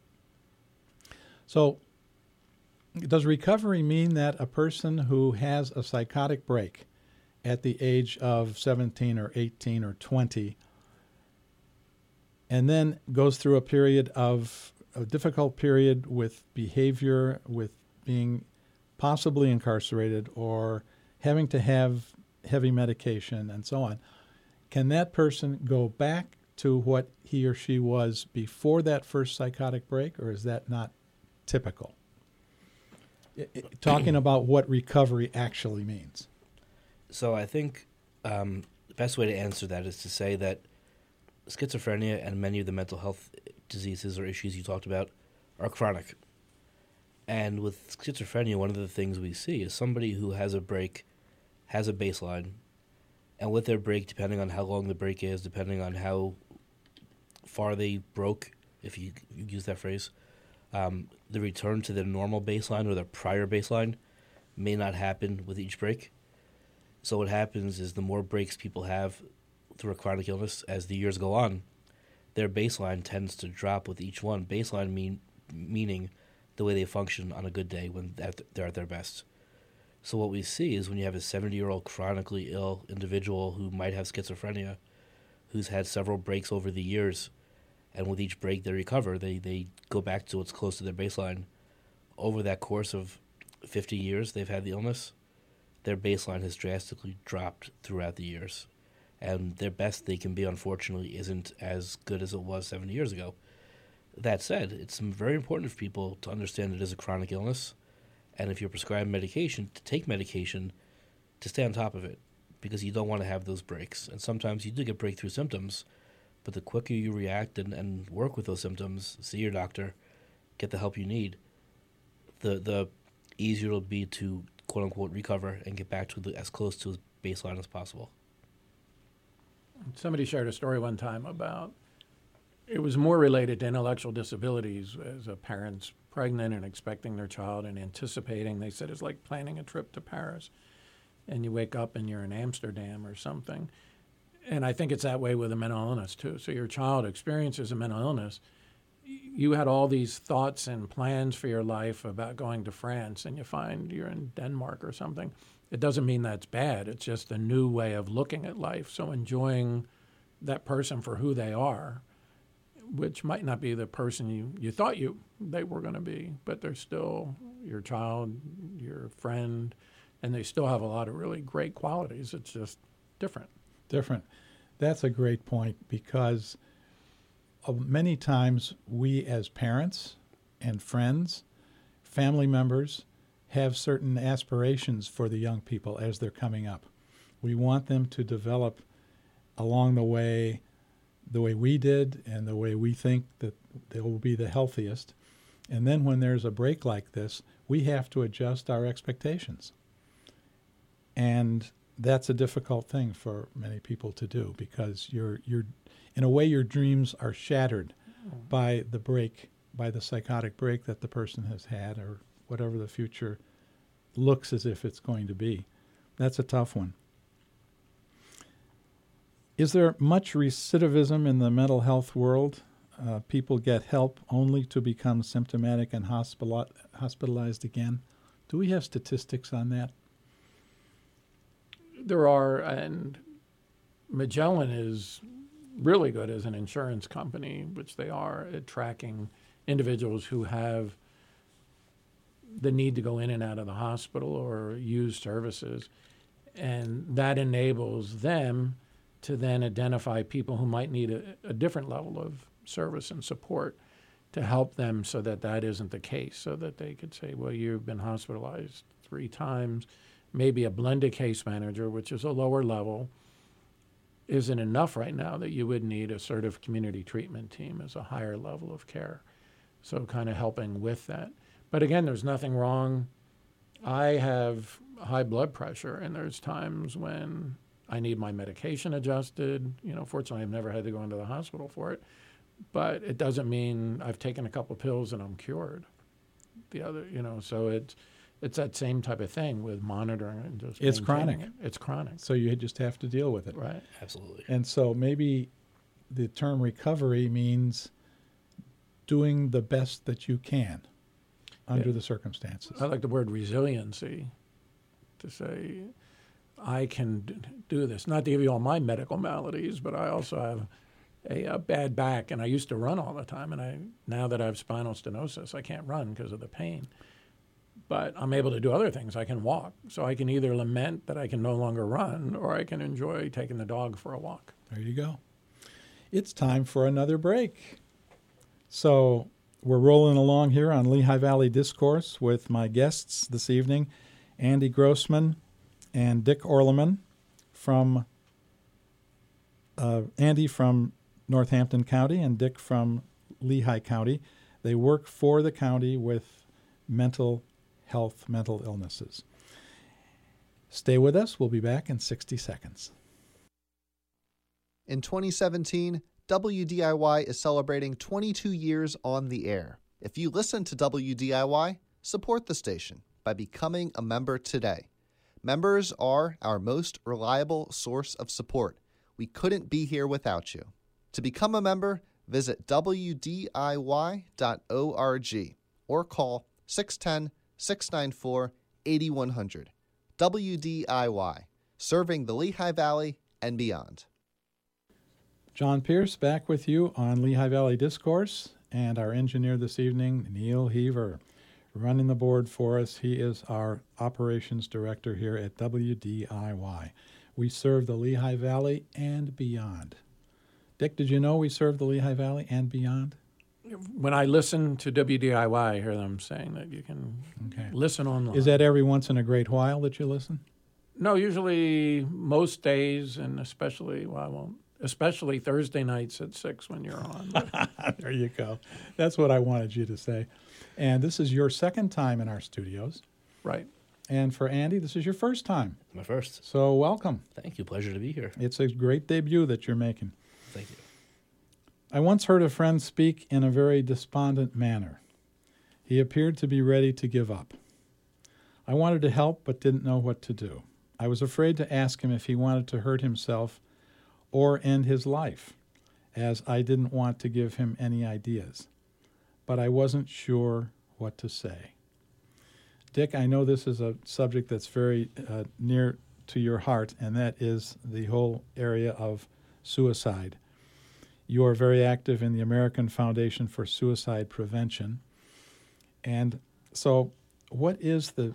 So does recovery mean that a person who has a psychotic break at the age of seventeen or eighteen or twenty and then goes through a period of a difficult period with behavior, with being possibly incarcerated or having to have heavy medication and so on, can that person go back to what he or she was before that first psychotic break, or is that not typical? It, it, talking about what recovery actually means. So I think um, the best way to answer that is to say that schizophrenia and many of the mental health diseases or issues you talked about are chronic. And with schizophrenia, one of the things we see is somebody who has a break, has a baseline, and with their break, depending on how long the break is, depending on how far they broke, if you, you use that phrase, um, the return to their normal baseline or their prior baseline may not happen with each break. So what happens is the more breaks people have through a chronic illness as the years go on, their baseline tends to drop with each one. Baseline mean, meaning the way they function on a good day when they're at their best. So what we see is when you have a seventy-year-old chronically ill individual who might have schizophrenia, who's had several breaks over the years, and with each break they recover, they, they go back to what's close to their baseline. Over that course of fifty years they've had the illness, their baseline has drastically dropped throughout the years. And their best they can be, unfortunately, isn't as good as it was seventy years ago. That said, it's very important for people to understand it is a chronic illness, and if you're prescribed medication, to take medication to stay on top of it, because you don't want to have those breaks. And sometimes you do get breakthrough symptoms, but the quicker you react and, and work with those symptoms, see your doctor, get the help you need, the the easier it'll be to, quote-unquote, recover and get back to the, as close to his baseline as possible. Somebody shared a story one time about it was more related to intellectual disabilities as a parent's pregnant and expecting their child and anticipating. They said it's like planning a trip to Paris, and you wake up and you're in Amsterdam or something. And I think it's that way with a mental illness too. So your child experiences a mental illness. You had all these thoughts and plans for your life about going to France, and you find you're in Denmark or something. It doesn't mean that's bad. It's just a new way of looking at life. So enjoying that person for who they are, which might not be the person you, you thought you they were going to be, but they're still your child, your friend, and they still have a lot of really great qualities. It's just different. Different. That's a great point, because uh, many times we as parents and friends, family members, have certain aspirations for the young people as they're coming up. We want them to develop along the way the way we did and the way we think that they will be the healthiest. And then when there's a break like this, we have to adjust our expectations. And that's a difficult thing for many people to do, because you're you're in a way your dreams are shattered mm-hmm. by the break, by the psychotic break that the person has had, or whatever the future looks as if it's going to be. That's a tough one. Is there much recidivism in the mental health world? Uh, people get help only to become symptomatic and hospital- hospitalized again. Do we have statistics on that? There are, and Magellan is really good as an insurance company, which they are, at tracking individuals who have the need to go in and out of the hospital or use services. And that enables them to then identify people who might need a, a different level of service and support to help them, so that that isn't the case, so that they could say, well, you've been hospitalized three times. Maybe a blended case manager, which is a lower level, isn't enough right now, that you would need a assertive community treatment team as a higher level of care. So kind of helping with that. But again, there's nothing wrong. I have high blood pressure, and there's times when I need my medication adjusted. You know, fortunately, I've never had to go into the hospital for it. But it doesn't mean I've taken a couple pills and I'm cured. The other, you know, so it's it's that same type of thing with monitoring and just It's chronic. It. It's chronic. So you just have to deal with it. Right. Absolutely. And so maybe the term recovery means doing the best that you can under Yeah. the circumstances. I like the word resiliency, to say I can d- do this. Not to give you all my medical maladies, but I also have a, a bad back, and I used to run all the time. And I now that I have spinal stenosis, I can't run because of the pain. But I'm able to do other things. I can walk. So I can either lament that I can no longer run, or I can enjoy taking the dog for a walk. There you go. It's time for another break. So we're rolling along here on Lehigh Valley Discourse with my guests this evening, Andy Grossman and Dick Orleman from uh, Andy from Northampton County and Dick from Lehigh County. They work for the county with mental health, mental illnesses. Stay with us. We'll be back in sixty seconds. In twenty seventeen, W D I Y is celebrating twenty-two years on the air. If you listen to W D I Y, support the station by becoming a member today. Members are our most reliable source of support. We couldn't be here without you. To become a member, visit W D I Y dot org or call six one zero, six nine four, eight one zero zero. W D I Y, serving the Lehigh Valley and beyond. John Pierce back with you on Lehigh Valley Discourse, and our engineer this evening, Neil Heaver, running the board for us. He is our operations director here at W D I Y. We serve the Lehigh Valley and beyond. Dick, did you know we serve the Lehigh Valley and beyond? When I listen to W D I Y, I hear them saying that you can Okay. listen online. Is that every once in a great while that you listen? No, usually most days, and especially, well, I won't, especially Thursday nights at six when you're on. There you go. That's what I wanted you to say. And this is your second time in our studios. Right. And for Andy, this is your first time. My first. So welcome. Thank you. Pleasure to be here. It's a great debut that you're making. Thank you. I once heard a friend speak in a very despondent manner. He appeared to be ready to give up. I wanted to help but didn't know what to do. I was afraid to ask him if he wanted to hurt himself or end his life, as I didn't want to give him any ideas. But I wasn't sure what to say. Dick, I know this is a subject that's very uh, near to your heart, and that is the whole area of suicide. You are very active in the American Foundation for Suicide Prevention. And so what is the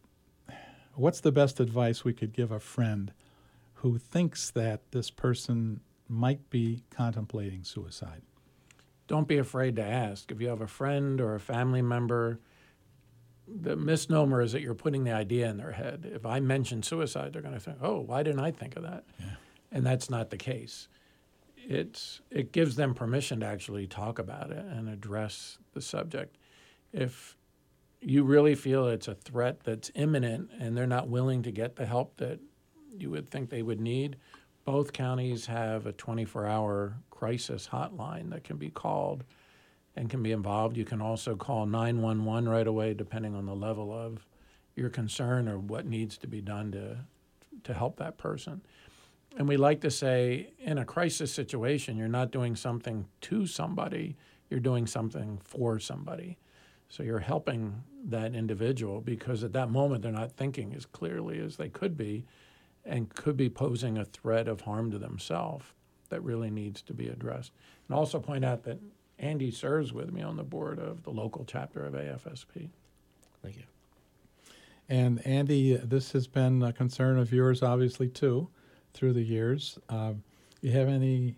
what's the best advice we could give a friend who thinks that this person might be contemplating suicide? Don't be afraid to ask. If you have a friend or a family member, the misnomer is that you're putting the idea in their head. If I mention suicide, they're going to think, oh, why didn't I think of that? Yeah. And that's not the case. It's it gives them permission to actually talk about it and address the subject. If you really feel it's a threat that's imminent and they're not willing to get the help that you would think they would need, both counties have a twenty-four hour crisis hotline that can be called and can be involved. You can also call nine one one right away, depending on the level of your concern or what needs to be done to to help that person. And we like to say, in a crisis situation, you're not doing something to somebody, you're doing something for somebody. So you're helping that individual because at that moment they're not thinking as clearly as they could be and could be posing a threat of harm to themselves that really needs to be addressed. And also point out that Andy serves with me on the board of the local chapter of A F S P. Thank you. And Andy, this has been a concern of yours, obviously, too, through the years. Uh, you have any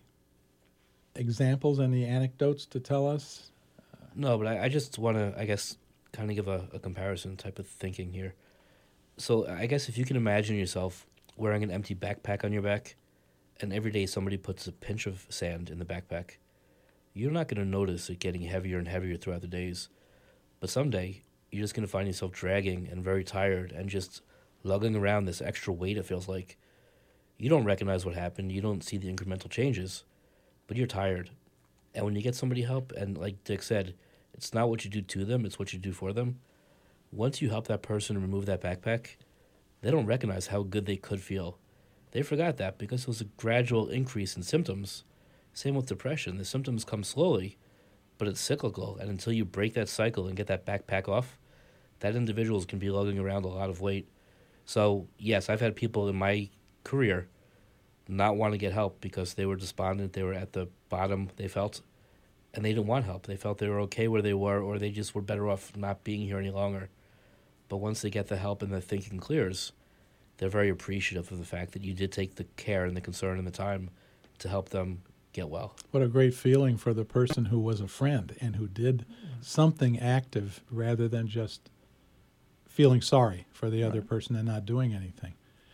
examples, any anecdotes to tell us? No, but I, I just want to, I guess, kind of give a, a comparison type of thinking here. So I guess if you can imagine yourself wearing an empty backpack on your back, and every day somebody puts a pinch of sand in the backpack, you're not going to notice it getting heavier and heavier throughout the days. But someday, you're just going to find yourself dragging and very tired and just lugging around this extra weight, it feels like. You don't recognize what happened. You don't see the incremental changes, but you're tired. And when you get somebody help, and like Dick said, it's not what you do to them, it's what you do for them. Once you help that person remove that backpack, they don't recognize how good they could feel. They forgot that because it was a gradual increase in symptoms. Same with depression. The symptoms come slowly, but it's cyclical. And until you break that cycle and get that backpack off, that individual can be lugging around a lot of weight. So, yes, I've had people in my career not want to get help because they were despondent, they were at the bottom, they felt, and they didn't want help. They felt they were okay where they were, or they just were better off not being here any longer. But once they get the help and the thinking clears, they're very appreciative of the fact that you did take the care and the concern and the time to help them get well. What a great feeling for the person who was a friend and who did something active rather than just feeling sorry for the other person and not doing anything.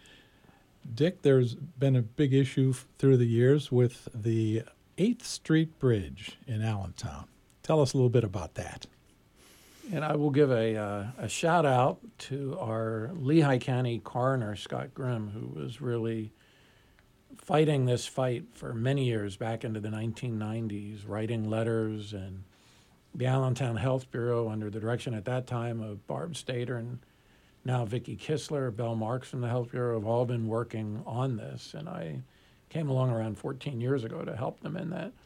Dick, there's been a big issue f- through the years with the eighth Street Bridge in Allentown. Tell us a little bit about that. And I will give a, uh, a shout out to our Lehigh County coroner, Scott Grimm, who was really fighting this fight for many years back into the nineteen nineties, writing letters, and the Allentown Health Bureau, under the direction at that time of Barb Stater and now Vicki Kistler, Belle Marks from the Health Bureau, have all been working on this. And I came along around fourteen years ago to help them in that.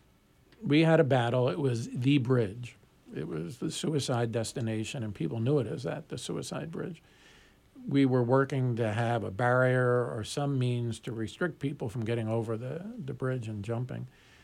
We had a battle. It was the bridge. It was the suicide destination, and people knew it as that, the suicide bridge. We were working to have a barrier or some means to restrict people from getting over the, the bridge and jumping.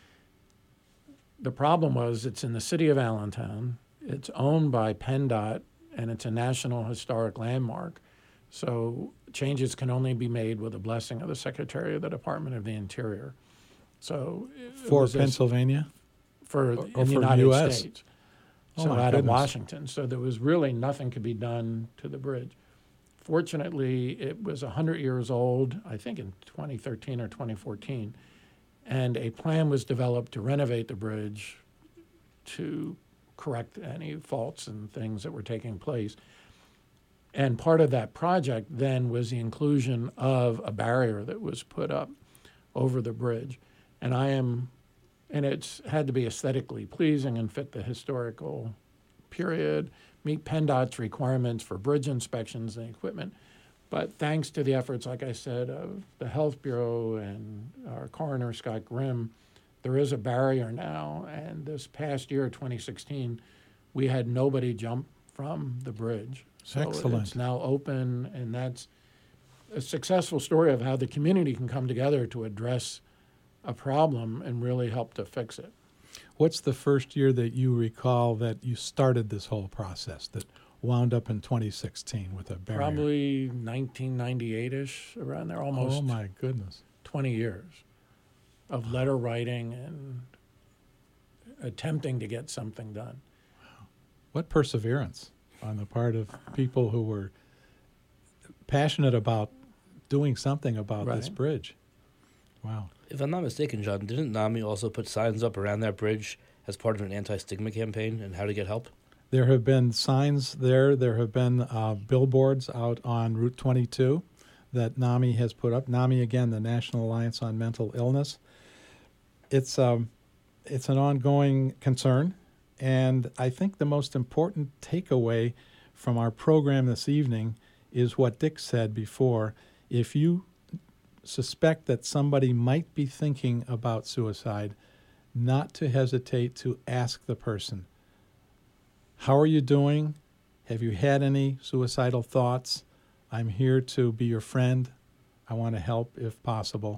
The problem was it's in the city of Allentown. It's owned by PennDOT, and it's a National Historic Landmark. So changes can only be made with the blessing of the Secretary of the Department of the Interior. So For Pennsylvania? For or, in or the for United U S? States. Oh, So my out goodness. of Washington. So there was really nothing could be done to the bridge. Fortunately, it was one hundred years old, I think in twenty thirteen or twenty fourteen, and a plan was developed to renovate the bridge to correct any faults and things that were taking place. And part of that project then was the inclusion of a barrier that was put up over the bridge. And I am, and it's had to be aesthetically pleasing and fit the historical period, meet PennDOT's requirements for bridge inspections and equipment. But thanks to the efforts, like I said, of the Health Bureau and our coroner, Scott Grimm, there is a barrier now. And this past year, twenty sixteen, we had nobody jump from the bridge. So Excellent. It's now open, and that's a successful story of how the community can come together to address a problem and really help to fix it. What's the first year that you recall that you started this whole process that wound up in twenty sixteen with a barrier? Probably nineteen ninety-eight-ish, around there, almost Oh, my goodness. twenty years of letter writing and attempting to get something done. What perseverance on the part of people who were passionate about doing something about this Right. bridge. Wow. If I'm not mistaken, John, didn't NAMI also put signs up around that bridge as part of an anti-stigma campaign and how to get help? There have been signs there. There have been uh, billboards out on Route twenty-two that NAMI has put up. NAMI, again, the National Alliance on Mental Illness. It's, um, it's an ongoing concern, and I think the most important takeaway from our program this evening is what Dick said before. If you suspect that somebody might be thinking about suicide, not to hesitate to ask the person, how are you doing? Have you had any suicidal thoughts? I'm here to be your friend. I want to help if possible.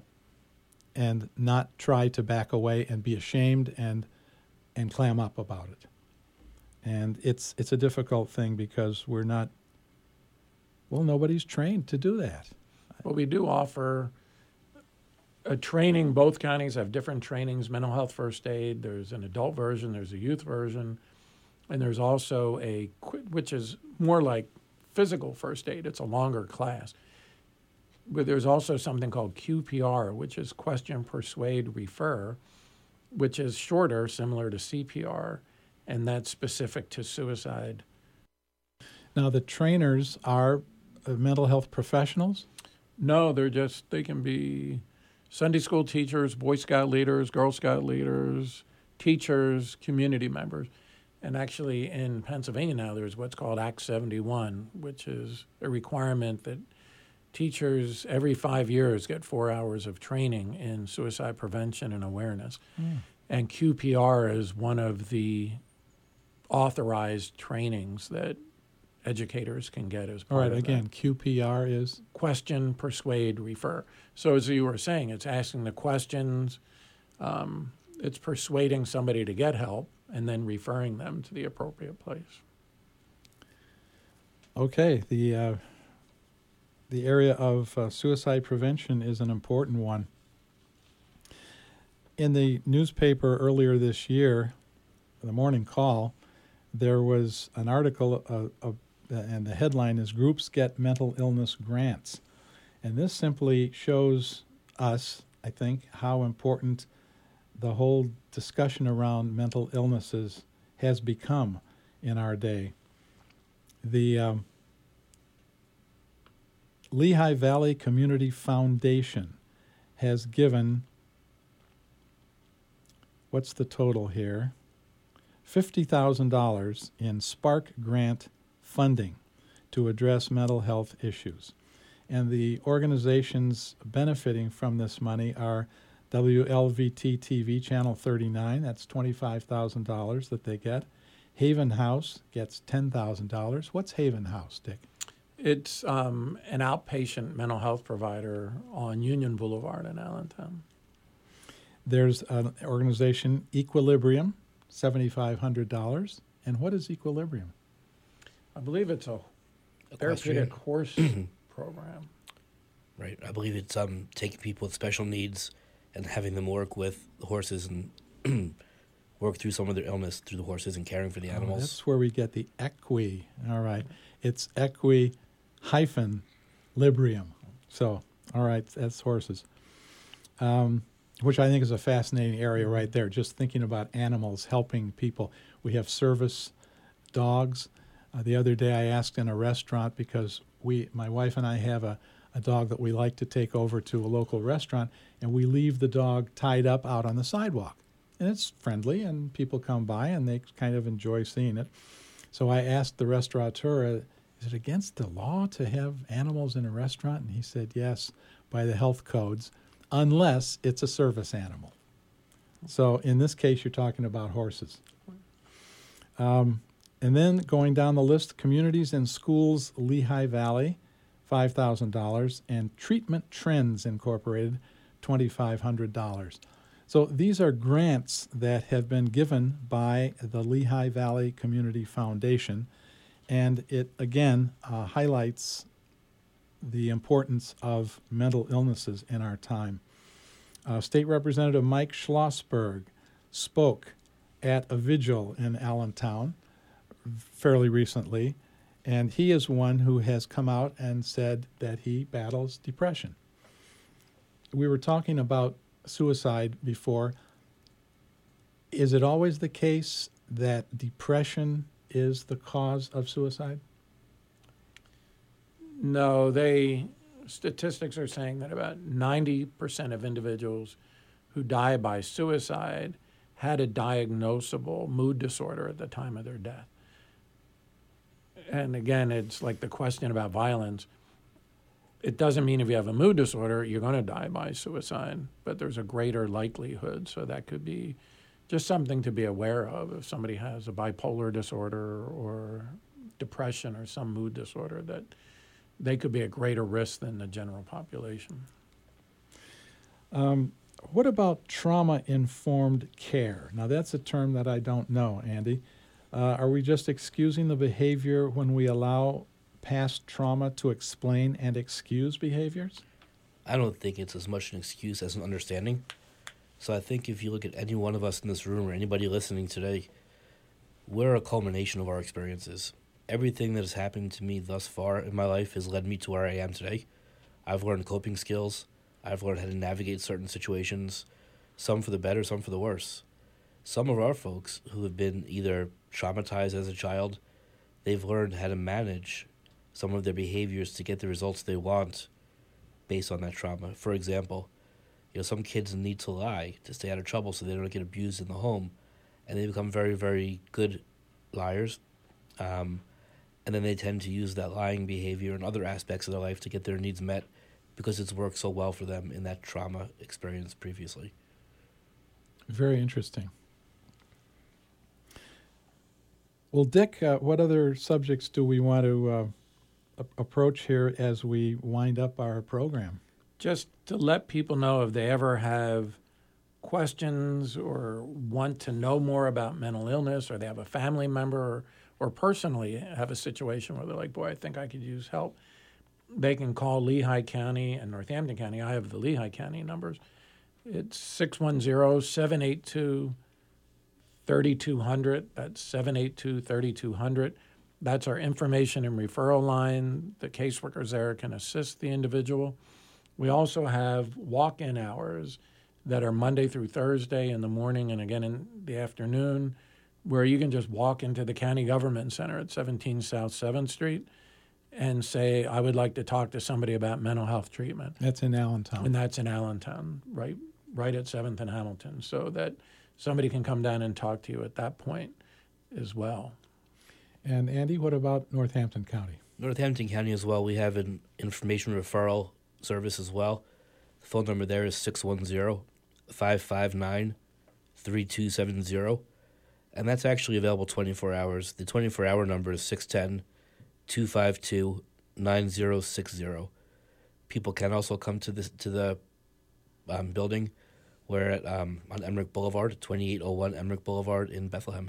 And not try to back away and be ashamed and and clam up about it. And it's it's a difficult thing because we're not, well, nobody's trained to do that. Well, we do offer a training. Both counties have different trainings, mental health first aid. There's an adult version, there's a youth version, and there's also a, which is more like physical first aid. It's a longer class. But there's also something called Q P R, which is question, persuade, refer, which is shorter, similar to C P R, and that's specific to suicide. Now, the trainers are uh, mental health professionals? No, they're just, they can be Sunday school teachers, Boy Scout leaders, Girl Scout leaders, teachers, community members. And actually in Pennsylvania now there's what's called Act seventy-one, which is a requirement that teachers every five years get four hours of training in suicide prevention and awareness. Mm. And Q P R is one of the authorized trainings that educators can get as part All right, of again, that. Q P R is? Question, persuade, refer. So as you were saying, it's asking the questions, um, it's persuading somebody to get help, and then referring them to the appropriate place. Okay, the uh, the area of uh, suicide prevention is an important one. In the newspaper earlier this year, the Morning Call, there was an article, uh, uh, and the headline is Groups Get Mental Illness Grants. And this simply shows us, I think, how important the whole discussion around mental illnesses has become in our day. The um, Lehigh Valley Community Foundation has given, what's the total here? fifty thousand dollars in Spark Grant funding to address mental health issues. And the organizations benefiting from this money are W L V T T V Channel thirty-nine, that's twenty-five thousand dollars that they get. Haven House gets ten thousand dollars. What's Haven House, Dick? It's um, an outpatient mental health provider on Union Boulevard in Allentown. There's an organization, Equilibrium, seven thousand five hundred dollars. And what is Equilibrium? I believe it's a therapeutic horse program. Right. I believe it's um, taking people with special needs and having them work with the horses and work through some of their illness through the horses and caring for the animals. Oh, that's where we get the equi. All right. It's equi hyphen librium. So, all right, that's horses. Um, which I think is a fascinating area right there, just thinking about animals helping people. We have service dogs. Uh, the other day I asked in a restaurant because we, my wife and I have a, a dog that we like to take over to a local restaurant, and we leave the dog tied up out on the sidewalk. And it's friendly, and people come by, and they kind of enjoy seeing it. So I asked the restaurateur, is it against the law to have animals in a restaurant? And he said, yes, by the health codes, unless it's a service animal. So in this case, you're talking about horses. Um, and then going down the list, Communities and Schools Lehigh Valley, five thousand dollars, and Treatment Trends Incorporated, twenty-five hundred dollars. So these are grants that have been given by the Lehigh Valley Community Foundation, and it, again, uh, highlights the importance of mental illnesses in our time. Uh, State Representative Mike Schlossberg spoke at a vigil in Allentown fairly recently, and he is one who has come out and said that he battles depression. We were talking about suicide before. Is it always the case that depression is the cause of suicide? No, they statistics are saying that about ninety percent of individuals who die by suicide had a diagnosable mood disorder at the time of their death. And again, it's like the question about violence. It doesn't mean if you have a mood disorder, you're going to die by suicide, but there's a greater likelihood. So that could be just something to be aware of if somebody has a bipolar disorder or depression or some mood disorder, that they could be at greater risk than the general population. Um, what about trauma-informed care? Now, that's a term that I don't know, Andy. Uh, are we just excusing the behavior when we allow past trauma to explain and excuse behaviors? I don't think it's as much an excuse as an understanding. So I think if you look at any one of us in this room or anybody listening today, we're a culmination of our experiences. Everything that has happened to me thus far in my life has led me to where I am today. I've learned coping skills. I've learned how to navigate certain situations, some for the better, some for the worse. Some of our folks who have been either traumatized as a child, they've learned how to manage some of their behaviors to get the results they want based on that trauma. For example, you know, some kids need to lie to stay out of trouble so they don't get abused in the home, and they become very, very good liars. Um, and then they tend to use that lying behavior in other aspects of their life to get their needs met because it's worked so well for them in that trauma experience previously. Very interesting. Well, Dick, uh, what other subjects do we want to uh, a- approach here as we wind up our program? Just to let people know if they ever have questions or want to know more about mental illness, or they have a family member or, or personally have a situation where they're like, boy, I think I could use help, they can call Lehigh County and Northampton County. I have the Lehigh County numbers. It's six one zero, seven eight two, three two zero zero. That's seven eight two, three two zero zero. That's our information and referral line. The caseworkers there can assist the individual. We also have walk-in hours that are Monday through Thursday in the morning and again in the afternoon, where you can just walk into the county government center at seventeen South seventh Street and say, I would like to talk to somebody about mental health treatment. That's in Allentown. And that's in Allentown, right, right at seventh and Hamilton, so that somebody can come down and talk to you at that point as well. And Andy, what about Northampton County? Northampton County as well, we have an information referral service as well. The phone number there is six one zero, five five nine, three two seven zero. And that's actually available twenty-four hours. The twenty-four hour number is six one zero, two five two, nine zero six zero. People can also come to this to the um, building. We're at um, on Emmerich Boulevard, twenty-eight oh one Emmerich Boulevard in Bethlehem.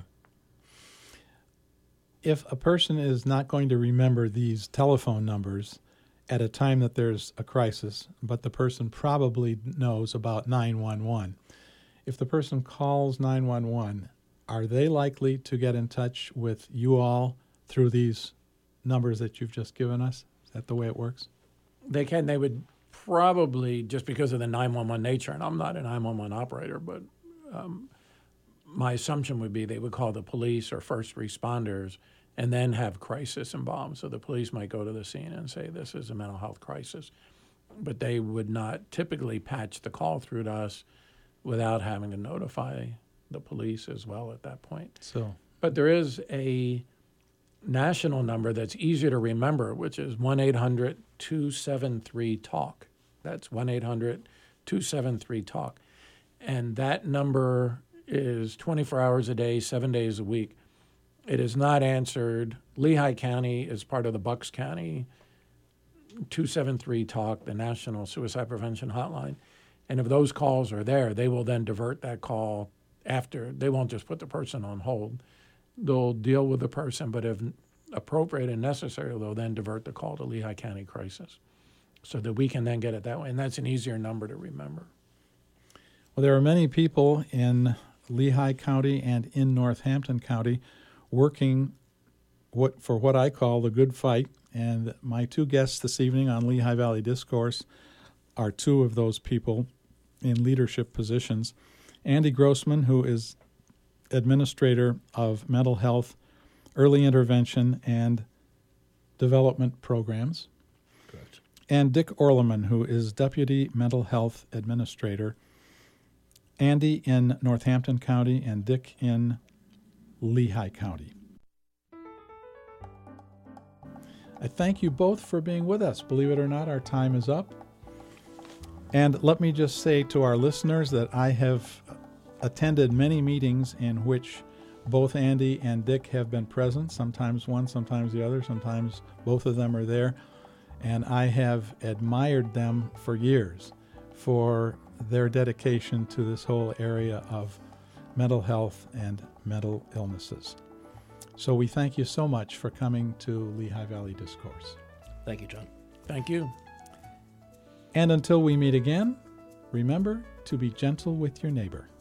If a person is not going to remember these telephone numbers at a time that there's a crisis, but the person probably knows about nine one one, if the person calls nine one one, are they likely to get in touch with you all through these numbers that you've just given us? Is that the way it works? They can. They would probably, just because of the nine one one nature, and I'm not a nine one one operator, but um, my assumption would be they would call the police or first responders and then have crisis involved. So the police might go to the scene and say, this is a mental health crisis. But they would not typically patch the call through to us without having to notify the police as well at that point. So, but there is a national number that's easier to remember, which is one eight hundred two seven three talk. That's one eight hundred two seven three talk. And that number is twenty-four hours a day, seven days a week. It is not answered. Lehigh County is part of the Bucks County two seven three talk, the National Suicide Prevention Hotline. And if those calls are there, they will then divert that call after. They won't just put the person on hold. They'll deal with the person, but if appropriate and necessary, they'll then divert the call to Lehigh County Crisis so that we can then get it that way. And that's an easier number to remember. Well, there are many people in Lehigh County and in Northampton County working what for what I call the good fight. And my two guests this evening on Lehigh Valley Discourse are two of those people in leadership positions. Andy Grossman, who is administrator of mental health, early intervention, and development programs. Correct. And Dick Orleman, who is deputy mental health administrator. Andy in Northampton County and Dick in Lehigh County. I thank you both for being with us. Believe it or not, our time is up. And let me just say to our listeners that I have attended many meetings in which both Andy and Dick have been present, sometimes one, sometimes the other, sometimes both of them are there. And I have admired them for years for their dedication to this whole area of mental health and mental illnesses. So we thank you so much for coming to Lehigh Valley Discourse. Thank you, John. Thank you. And until we meet again, remember to be gentle with your neighbor.